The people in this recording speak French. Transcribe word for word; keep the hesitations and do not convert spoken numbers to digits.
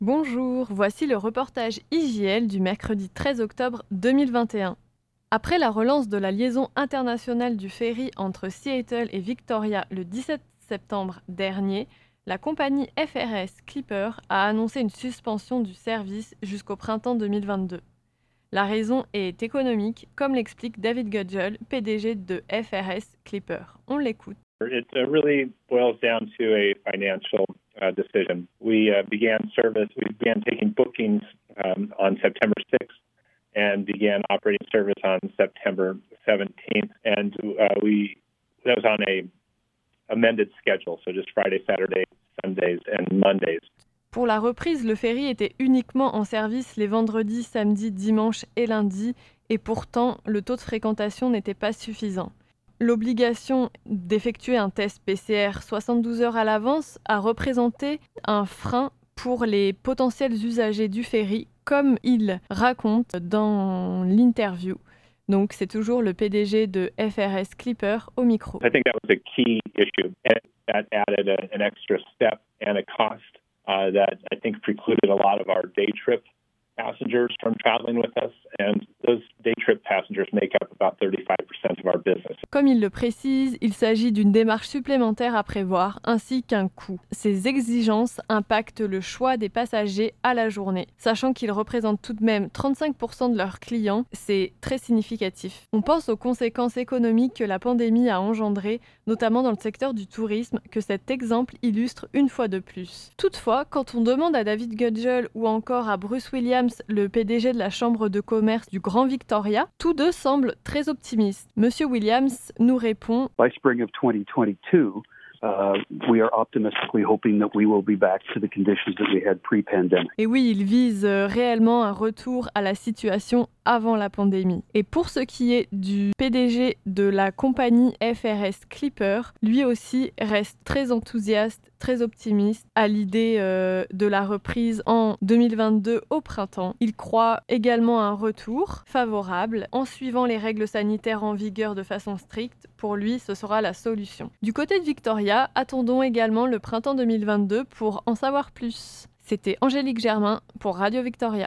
Bonjour, voici le reportage I J L du mercredi treize octobre deux mille vingt et un. Après la relance de la liaison internationale du ferry entre Seattle et Victoria le dix-sept septembre dernier, la compagnie F R S Clipper a annoncé une suspension du service jusqu'au printemps deux mille vingt-deux. La raison est économique, comme l'explique David Gudgel, P D G de F R S Clipper. On l'écoute. It uh, really boils down to a financial uh, decision. We uh, began service, we began taking bookings um, on September sixth and began operating service on September seventeenth. And uh, we that was on a amended schedule, so just Friday, Saturday, Sundays, and Mondays. Pour la reprise, le ferry était uniquement en service les vendredis, samedis, dimanches et lundis, et pourtant, le taux de fréquentation n'était pas suffisant. L'obligation d'effectuer un test P C R soixante-douze heures à l'avance a représenté un frein pour les potentiels usagers du ferry, comme il raconte dans l'interview. Donc c'est toujours le P D G de F R S Clipper au micro. I think that was a key issue, and that added a, an extra step and a cost uh, that I think precluded a lot of our day trip passengers from traveling with us, and those day trip passengers make up about thirty-five percent of our business. Comme il le précise, il s'agit d'une démarche supplémentaire à prévoir ainsi qu'un coût. Ces exigences impactent le choix des passagers à la journée. Sachant qu'ils représentent tout de même trente-cinq pour cent de leurs clients, c'est très significatif. On pense aux conséquences économiques que la pandémie a engendrées, notamment dans le secteur du tourisme, que cet exemple illustre une fois de plus. Toutefois, quand on demande à David Gudgel ou encore à Bruce Williams, le P D G de la Chambre de commerce du Grand Victoria, tous deux semblent très optimistes. Monsieur Williams nous répond By spring of twenty twenty-two, uh, we are optimistically hoping that we will be back to the conditions that we had pre-pandemic. Et oui, il vise euh, réellement un retour à la situation avant la pandémie. Et pour ce qui est du P D G de la compagnie F R S Clipper, lui aussi reste très enthousiaste, très optimiste à l'idée euh, de la reprise en deux mille vingt-deux au printemps. Il croit également à un retour favorable en suivant les règles sanitaires en vigueur de façon stricte. Pour lui, ce sera la solution. Du côté de Victoria, attendons également le printemps deux mille vingt-deux pour en savoir plus. C'était Angélique Germain pour Radio Victoria.